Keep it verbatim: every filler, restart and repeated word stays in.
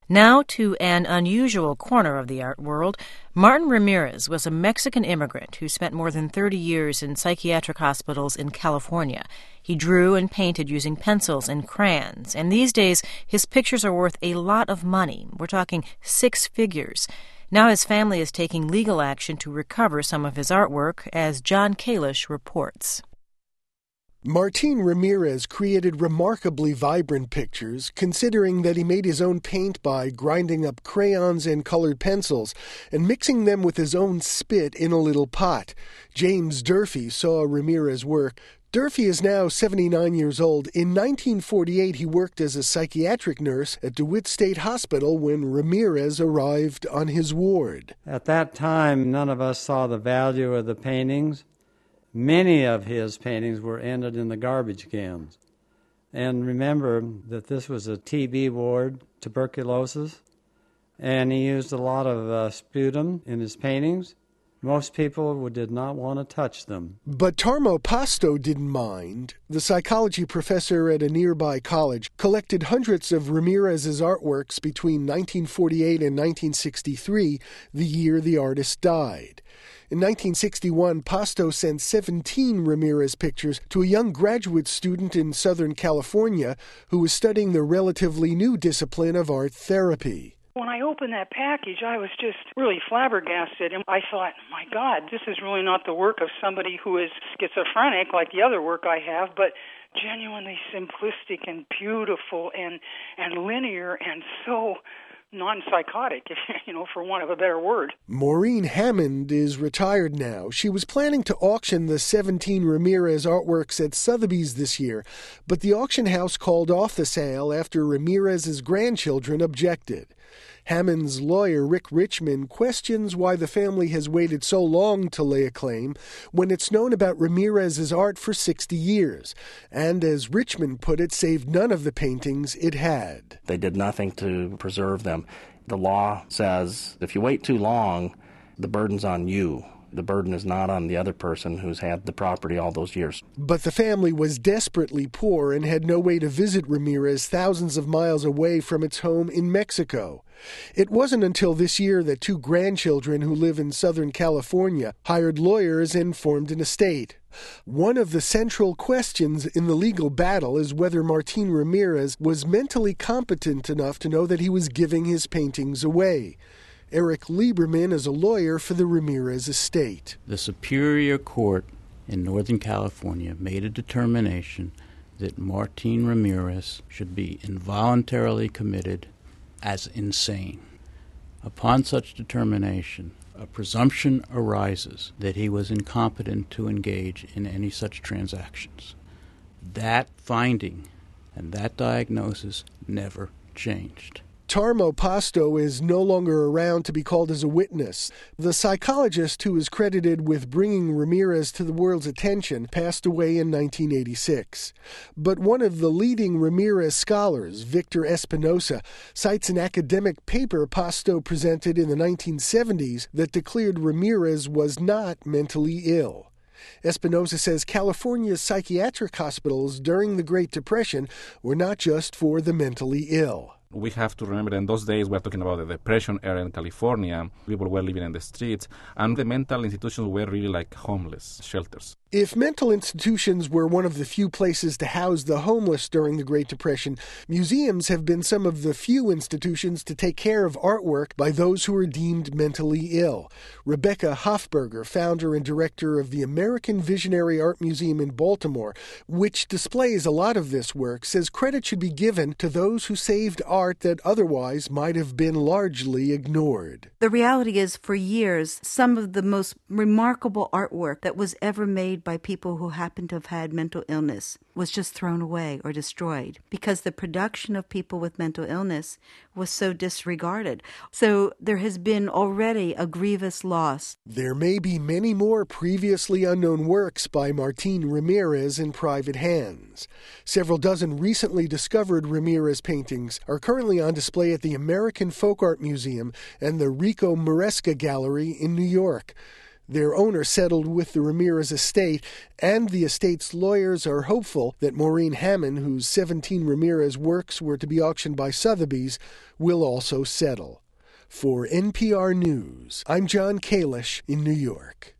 Now to an unusual corner of the art world. Martin Ramirez was a Mexican immigrant who spent more than thirty years in psychiatric hospitals in California. He drew and painted using pencils and crayons, and these days his pictures are worth a lot of money. We're talking six figures. Now his family is taking legal action to recover some of his artwork, as John Kalish reports. Martin Ramirez created remarkably vibrant pictures, considering that he made his own paint by grinding up crayons and colored pencils and mixing them with his own spit in a little pot. James Durfee saw Ramirez's work. Durfee is now seventy-nine years old. In nineteen forty-eight, he worked as a psychiatric nurse at DeWitt State Hospital when Ramirez arrived on his ward. At that time, none of us saw the value of the paintings. Many of his paintings were ended in the garbage cans. And remember that this was a T B ward, tuberculosis, and he used a lot of uh, sputum in his paintings. Most people did not want to touch them. But Tarmo Pasto didn't mind. The psychology professor at a nearby college collected hundreds of Ramirez's artworks between nineteen forty-eight and nineteen sixty-three, the year the artist died. In nineteen sixty-one, Pasto sent seventeen Ramirez pictures to a young graduate student in Southern California who was studying the relatively new discipline of art therapy. When I opened that package, I was just really flabbergasted, and I thought, my God, this is really not the work of somebody who is schizophrenic like the other work I have, but genuinely simplistic and beautiful and, and linear and so non-psychotic, if, you know, for want of a better word. Maureen Hammond is retired now. She was planning to auction the seventeen Ramirez artworks at Sotheby's this year, but the auction house called off the sale after Ramirez's grandchildren objected. Hammond's lawyer, Rick Richmond, questions why the family has waited so long to lay a claim when it's known about Ramirez's art for sixty years, and, as Richmond put it, saved none of the paintings it had. They did nothing to preserve them. The law says if you wait too long, the burden's on you. The burden is not on the other person who's had the property all those years. But the family was desperately poor and had no way to visit Ramirez thousands of miles away from its home in Mexico. It wasn't until this year that two grandchildren who live in Southern California hired lawyers and formed an estate. One of the central questions in the legal battle is whether Martin Ramirez was mentally competent enough to know that he was giving his paintings away. Eric Lieberman is a lawyer for the Ramirez estate. The Superior Court in Northern California made a determination that Martin Ramirez should be involuntarily committed as insane. Upon such determination, a presumption arises that he was incompetent to engage in any such transactions. That finding and that diagnosis never changed. Tarmo Pasto is no longer around to be called as a witness. The psychologist who is credited with bringing Ramirez to the world's attention passed away in nineteen eighty-six. But one of the leading Ramirez scholars, Victor Espinosa, cites an academic paper Pasto presented in the nineteen seventies that declared Ramirez was not mentally ill. Espinosa says California's psychiatric hospitals during the Great Depression were not just for the mentally ill. We have to remember in those days we're talking about the Depression era in California. People were living in the streets, and the mental institutions were really like homeless shelters. If mental institutions were one of the few places to house the homeless during the Great Depression, museums have been some of the few institutions to take care of artwork by those who are deemed mentally ill. Rebecca Hofberger, founder and director of the American Visionary Art Museum in Baltimore, which displays a lot of this work, says credit should be given to those who saved art that otherwise might have been largely ignored. The reality is, for years, some of the most remarkable artwork that was ever made by people who happen to have had mental illness was just thrown away or destroyed because the production of people with mental illness was so disregarded. So there has been already a grievous loss. There may be many more previously unknown works by Martin Ramirez in private hands. Several dozen recently discovered Ramirez paintings are currently on display at the American Folk Art Museum and the Rico Maresca Gallery in New York. Their owner settled with the Ramirez estate, and the estate's lawyers are hopeful that Maureen Hammond, whose seventeen Ramirez works were to be auctioned by Sotheby's, will also settle. For N P R News, I'm John Kalish in New York.